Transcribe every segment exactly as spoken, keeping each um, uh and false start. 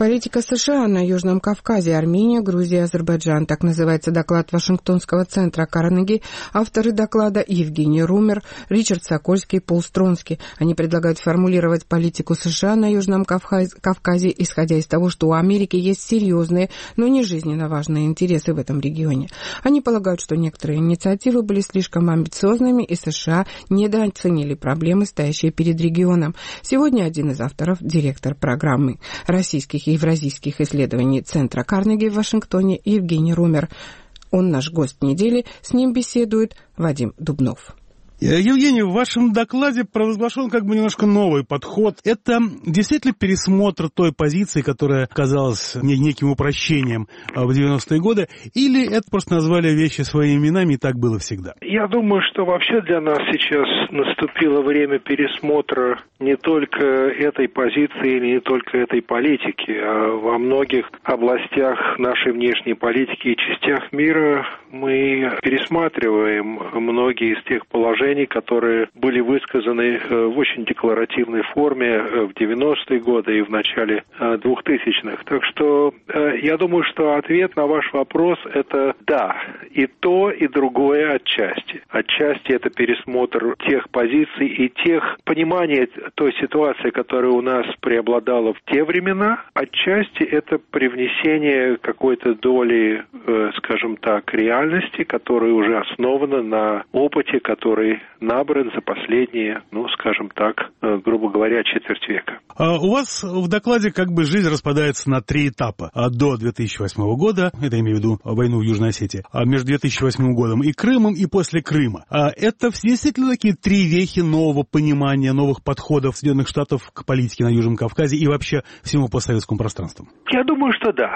Политика США на Южном Кавказе, Армения, Грузия, Азербайджан. Так называется доклад Вашингтонского центра Карнеги. Авторы доклада Евгений Румер, Ричард Сокольский, Пол Стронски. Они предлагают формулировать политику США на Южном Кавказе, исходя из того, что у Америки есть серьезные, но не жизненно важные интересы в этом регионе. Они полагают, что некоторые инициативы были слишком амбициозными, и США недооценили проблемы, стоящие перед регионом. Сегодня один из авторов, директор программы российских и евразийских исследований Центра Карнеги в Вашингтоне, Евгений Румер. Он наш гость недели, с ним беседует Вадим Дубнов. Евгений, в вашем докладе провозглашен как бы немножко новый подход. Это действительно пересмотр той позиции, которая казалась неким упрощением в девяностые годы, или это просто назвали вещи своими именами, и так было всегда? Я думаю, что вообще для нас сейчас наступило время пересмотра не только этой позиции или не только этой политики, а во многих областях нашей внешней политики и частях мира мы пересматриваем многие из тех положений, которые были высказаны в очень декларативной форме в девяностые годы и в начале двухтысячных. Так что я думаю, что ответ на ваш вопрос – это да, и то, и другое отчасти. Отчасти это пересмотр тех позиций и тех понимания той ситуации, которая у нас преобладала в те времена. Отчасти это привнесение какой-то доли, скажем так, реальности, которая уже основана на опыте, который набран за последние, ну, скажем так, грубо говоря, четверть века. А у вас в докладе как бы жизнь распадается на три этапа. До две тысячи восьмого года, это я имею в виду войну в Южной Осетии, между две тысячи восьмым годом и Крымом, и после Крыма. А это действительно такие три вехи нового понимания, новых подходов Соединенных Штатов к политике на Южном Кавказе и вообще всему постсоветскому пространству? Я думаю, что да.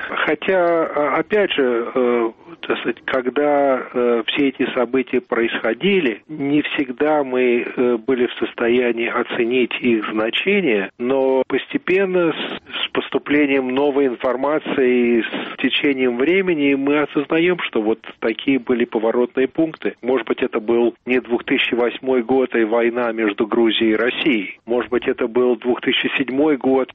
Хотя, опять же, так сказать, когда все эти события происходили, не всегда мы были в состоянии оценить их значение, но постепенно с поступлением новой информации, с течением времени мы осознаем, что вот такие были поворотные пункты. Может быть, это был не две тысячи восьмой год и война между Грузией и Россией. Может быть, это был две тысячи седьмой год,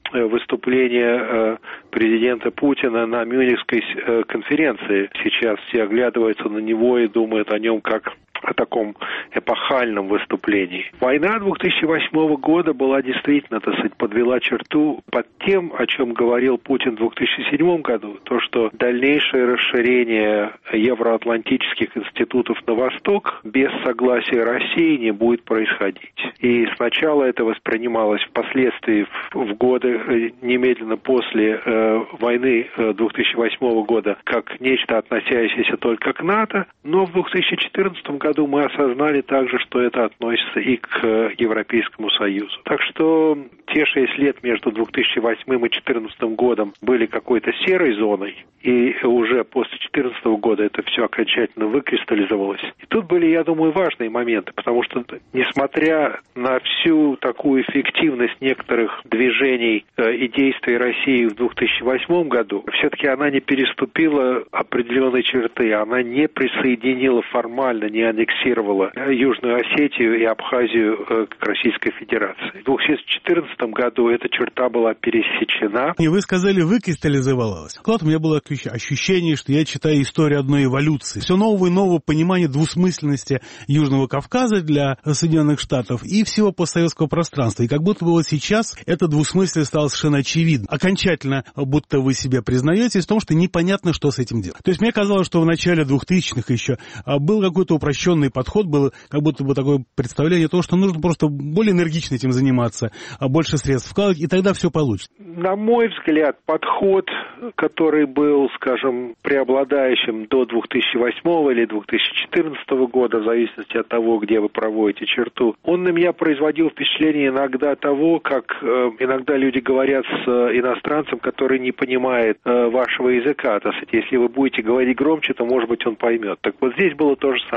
выступление президента Путина на Мюнхенской конференции. Сейчас все оглядываются на него и думают о нем как о таком эпохальном выступлении. Война две тысячи восьмого года была действительно, так сказать, подвела черту под тем, о чем говорил Путин в две тысячи седьмом году, то, что дальнейшее расширение евроатлантических институтов на восток без согласия России не будет происходить. И сначала это воспринималось впоследствии в годы немедленно после э, войны две тысячи восьмого года как нечто, относящееся только к НАТО, но в две тысячи четырнадцатом году году мы осознали также, что это относится и к Европейскому Союзу. Так что те шесть лет между две тысячи восьмым и две тысячи четырнадцатым годом были какой-то серой зоной, и уже после две тысячи четырнадцатого года это все окончательно выкристаллизовалось. И тут были, я думаю, важные моменты, потому что, несмотря на всю такую эффективность некоторых движений и действий России в две тысячи восьмом году, все-таки она не переступила определенные черты, она не присоединила формально, не аннексировала Южную Осетию и Абхазию к Российской Федерации. В две тысячи четырнадцатом году эта черта была пересечена. И вы сказали, выкристаллизовалась. Клад, у меня было ощущение, что я читаю историю одной эволюции. Все новое и новое понимание двусмысленности Южного Кавказа для Соединенных Штатов и всего постсоветского пространства. И как будто бы вот сейчас эта двусмысленность стала совершенно очевидна. Окончательно, будто вы себе признаетесь в том, что непонятно, что с этим делать. То есть мне казалось, что в начале двухтысячных еще был какой-то упрощенный подход, было как будто бы такое представление того, что нужно просто более энергично этим заниматься, больше средств вкладывать, и тогда все получится. На мой взгляд, подход, который был, скажем, преобладающим до две тысячи восьмого или две тысячи четырнадцатого года, в зависимости от того, где вы проводите черту, он на меня производил впечатление иногда того, как э, иногда люди говорят с э, иностранцем, который не понимает э, вашего языка. То есть, если вы будете говорить громче, то, может быть, он поймет. Так вот здесь было то же самое, на мой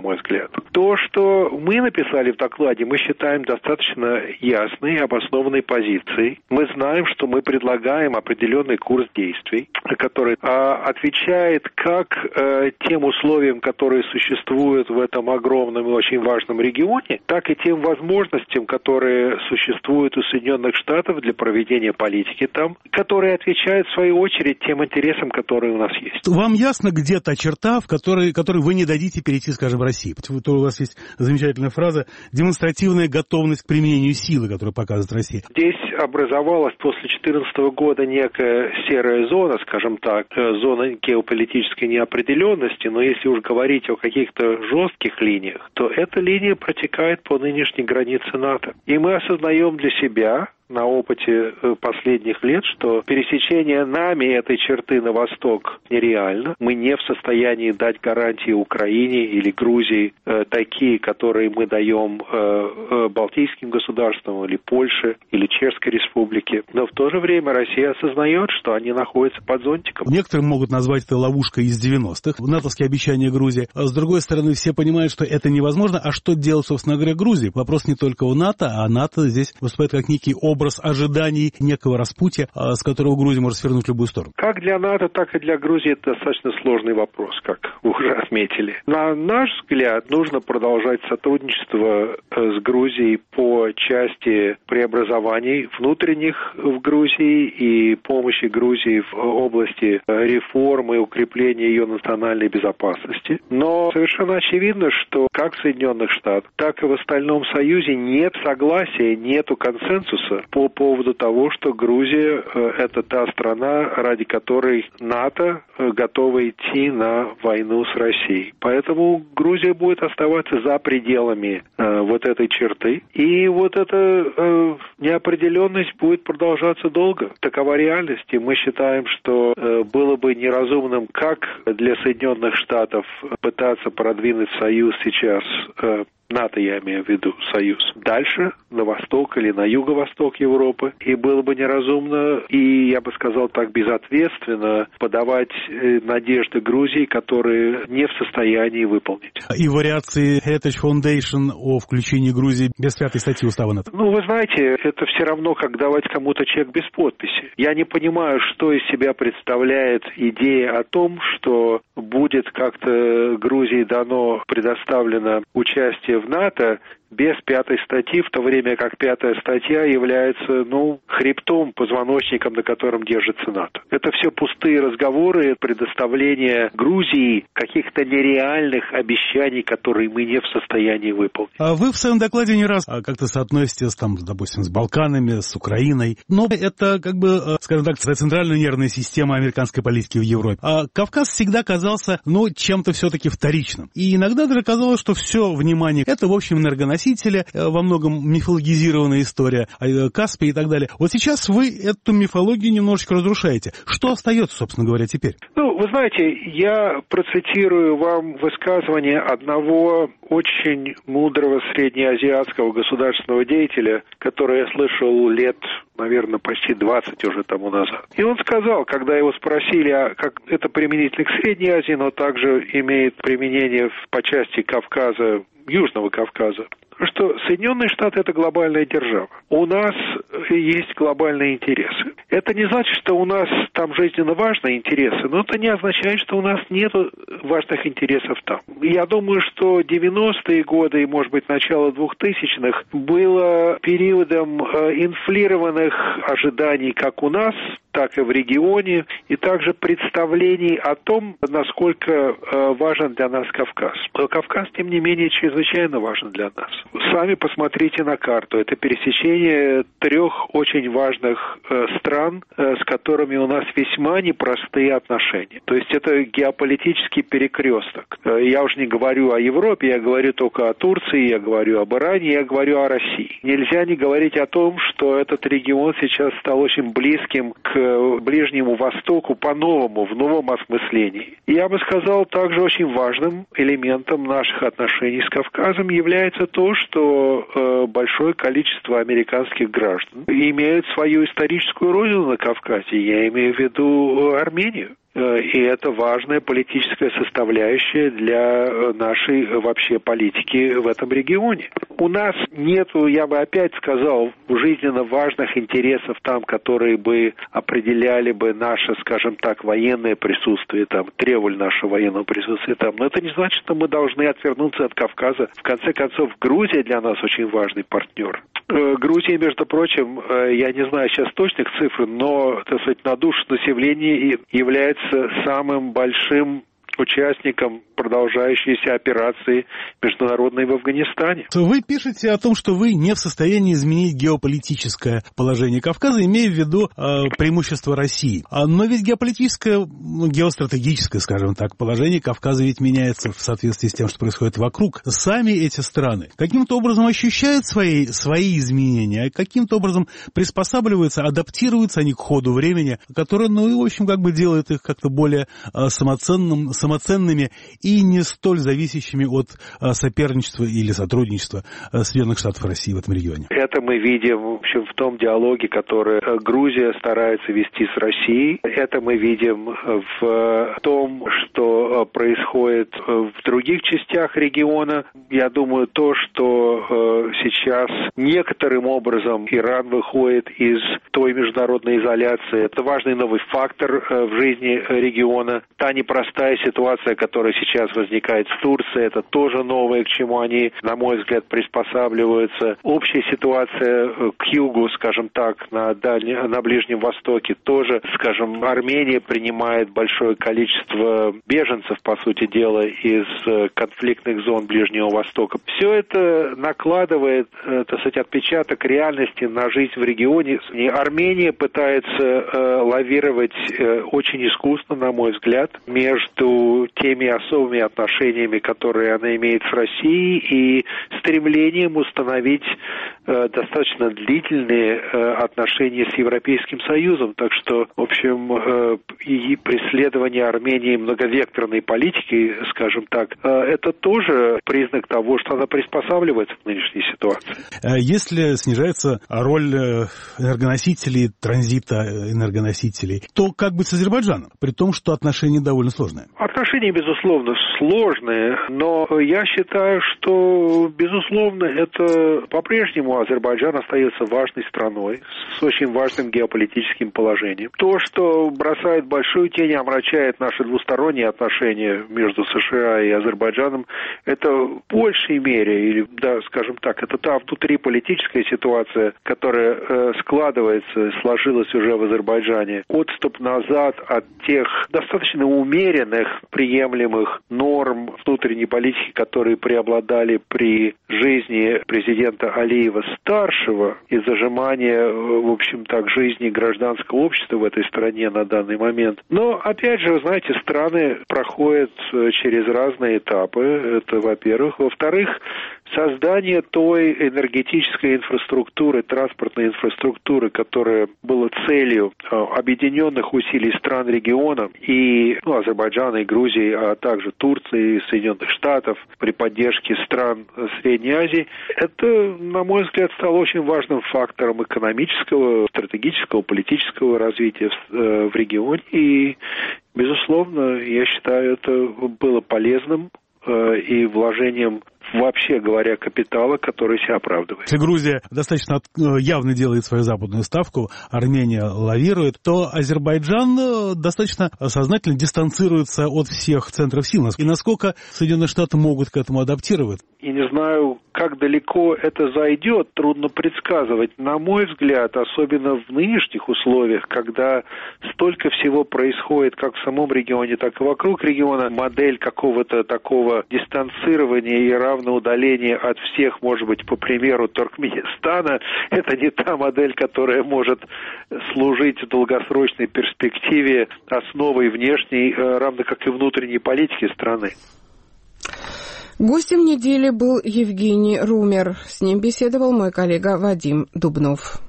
мой взгляд. То, что мы написали в докладе, мы считаем достаточно ясной, обоснованной позицией. Мы знаем, что мы предлагаем определенный курс действий, который а, отвечает как а, тем условиям, которые существуют в этом огромном и очень важном регионе, так и тем возможностям, которые существуют у Соединенных Штатов для проведения политики там, которые отвечают, в свою очередь, тем интересам, которые у нас есть. Вам ясно, где та черта, в которой, которой вы не дадите перейти, скажем, в России? У вас есть замечательная фраза «демонстративная готовность к применению силы», которую показывает Россия. Здесь образовалась после две тысячи четырнадцатого года некая серая зона, скажем так, зона геополитической неопределенности, но если уж говорить о каких-то жестких линиях, то эта линия протекает по нынешней границе НАТО. И мы осознаем для себя на опыте последних лет, что пересечение нами этой черты на восток нереально. Мы не в состоянии дать гарантии Украине или Грузии э, такие, которые мы даем э, э, Балтийским государствам или Польше или Чешской Республике. Но в то же время Россия осознает, что они находятся под зонтиком. Некоторые могут назвать это ловушкой из девяностых, натовские обещания Грузии. А с другой стороны, все понимают, что это невозможно. А что делать, собственно говоря, Грузии? Вопрос не только у НАТО, а НАТО здесь выступает как некий образ образ ожиданий некого распутья, с которого Грузия может свернуть в любую сторону? Как для НАТО, так и для Грузии это достаточно сложный вопрос, как вы уже отметили. На наш взгляд, нужно продолжать сотрудничество с Грузией по части преобразований внутренних в Грузии и помощи Грузии в области реформы и укрепления ее национальной безопасности. Но совершенно очевидно, что как в Соединенных Штатах, так и в остальном Союзе нет согласия, нету консенсуса по поводу того, что Грузия – это та страна, ради которой НАТО готова идти на войну с Россией. Поэтому Грузия будет оставаться за пределами э, вот этой черты. И вот эта э, неопределенность будет продолжаться долго. Такова реальность. И мы считаем, что э, было бы неразумным как для Соединенных Штатов пытаться продвинуть союз сейчас, э, НАТО, я имею в виду, союз, дальше, на восток или на юго-восток Европы. И было бы неразумно и, я бы сказал так, безответственно подавать э, надежды Грузии, которые не в состоянии выполнить. И вариации Heritage Foundation о включении Грузии без пятой статьи устава НАТО? Ну, вы знаете, это все равно, как давать кому-то чек без подписи. Я не понимаю, что из себя представляет идея о том, что будет как-то Грузии дано, предоставлено участие в НАТО без пятой статьи, в то время как пятая статья является, ну, хребтом, позвоночником, на котором держится НАТО. Это все пустые разговоры, предоставление Грузии каких-то нереальных обещаний, которые мы не в состоянии выполнить. А вы в своем докладе не раз как-то соотноситесь, там, допустим, с Балканами, с Украиной, но это, как бы, скажем так, центральная нервная система американской политики в Европе. А Кавказ всегда казался, ну, чем-то все-таки вторичным. И иногда даже казалось, что все внимание, это, в общем, энергоносители, во многом мифологизированная история, Каспий и так далее. Вот сейчас вы эту мифологию немножечко разрушаете. Что остается, собственно говоря, теперь? Ну, вы знаете, я процитирую вам высказывание одного очень мудрого среднеазиатского государственного деятеля, которое я слышал лет, наверное, почти двадцать уже тому назад. И он сказал, когда его спросили, а как это применительно к Средней Азии, но также имеет применение по части Кавказа, Южного Кавказа, что Соединенные Штаты – это глобальная держава. У нас есть глобальные интересы. Это не значит, что у нас там жизненно важные интересы, но это не означает, что у нас нет важных интересов там. Я думаю, что девяностые годы и, может быть, начало двухтысячных было периодом инфлированных ожиданий как у нас, так и в регионе, и также представлений о том, насколько э, важен для нас Кавказ. Но Кавказ, тем не менее, чрезвычайно важен для нас. Сами посмотрите на карту. Это пересечение трех очень важных э, стран, э, с которыми у нас весьма непростые отношения. То есть это геополитический перекресток. Э, я уже не говорю о Европе, я говорю только о Турции, я говорю об Иране, я говорю о России. Нельзя не говорить о том, что этот регион сейчас стал очень близким к Ближнему Востоку по-новому, в новом осмыслении. Я бы сказал, также очень важным элементом наших отношений с Кавказом является то, что э, большое количество американских граждан имеют свою историческую родину на Кавказе. Я имею в виду Армению. И это важная политическая составляющая для нашей вообще политики в этом регионе. У нас нету, я бы опять сказал, жизненно важных интересов там, которые бы определяли бы наше, скажем так, военное присутствие там, требовали нашего военного присутствия там. Но это не значит, что мы должны отвернуться от Кавказа. В конце концов, Грузия для нас очень важный партнер. Грузия, между прочим, я не знаю сейчас точных цифр, но, так сказать, на душу населения является самым большим участником продолжающейся операции международной в Афганистане. Вы пишете о том, что вы не в состоянии изменить геополитическое положение Кавказа, имея в виду э, преимущество России. Но ведь геополитическое, геостратегическое, скажем так, положение Кавказа ведь меняется в соответствии с тем, что происходит вокруг. Сами эти страны каким-то образом ощущают свои, свои изменения, каким-то образом приспосабливаются, адаптируются они к ходу времени, которое, ну, в общем, как бы делает их как-то более э, самоценным, самоценными и не столь зависящими от а, соперничества или сотрудничества а, Соединенных Штатов России в этом регионе. Это мы видим, в общем, в том диалоге, который Грузия старается вести с Россией. Это мы видим в том, что происходит в других частях региона. Я думаю, то, что сейчас некоторым образом Иран выходит из той международной изоляции, это важный новый фактор в жизни региона. Та непростая ситуация, которая сейчас возникает в Турции, это тоже новое, к чему они, на мой взгляд, приспосабливаются. Общая ситуация к югу, скажем так, на, Дальнем, на Ближнем Востоке тоже, скажем, Армения принимает большое количество беженцев, по сути дела, из конфликтных зон Ближнего Востока. Все это накладывает, так сказать, отпечаток реальности на жизнь в регионе. И Армения пытается э, лавировать э, очень искусно, на мой взгляд, между теми особыми отношениями, которые она имеет с Россией, и стремлением установить э, достаточно длительные э, отношения с Европейским Союзом. Так что, в общем, э, и преследование Армении многовекторной политики, скажем так, э, это тоже признак того, что она приспосабливается к нынешней ситуации. Если снижается роль энергоносителей, транзита энергоносителей, то как быть с Азербайджаном, при том, что отношения довольно сложные? Отношения, безусловно, сложные, но я считаю, что, безусловно, это по-прежнему Азербайджан остается важной страной с очень важным геополитическим положением. То, что бросает большую тень, омрачает наши двусторонние отношения между США и Азербайджаном, это в большей мере, или, да, скажем так, это та внутриполитическая ситуация, которая э, складывается, сложилась уже в Азербайджане. Отступ назад от тех достаточно умеренных, приемлемых норм внутренней политики, которые преобладали при жизни президента Алиева-старшего, и зажимания, в общем так, жизни гражданского общества в этой стране на данный момент. Но, опять же, вы знаете, страны проходят через разные этапы, это во-первых. Во-вторых, создание той энергетической инфраструктуры, транспортной инфраструктуры, которая была целью объединенных усилий стран региона, и ну, Азербайджана, и Грузии, а также Турции, и Соединенных Штатов при поддержке стран Средней Азии, это, на мой взгляд, стало очень важным фактором экономического, стратегического, политического развития в, в регионе. И, безусловно, я считаю, это было полезным э, и вложением, вообще говоря, капитала, который себя оправдывает. Если Грузия достаточно явно делает свою западную ставку, Армения лавирует, то Азербайджан достаточно сознательно дистанцируется от всех центров сил. И насколько Соединенные Штаты могут к этому адаптироваться? И не знаю, как далеко это зайдет, трудно предсказывать. На мой взгляд, особенно в нынешних условиях, когда столько всего происходит как в самом регионе, так и вокруг региона, модель какого-то такого дистанцирования и равного удаления от всех, может быть, по примеру Туркменистана, это не та модель, которая может служить в долгосрочной перспективе основой внешней, равно как и внутренней политики страны. Гостем недели был Евгений Румер. С ним беседовал мой коллега Вадим Дубнов.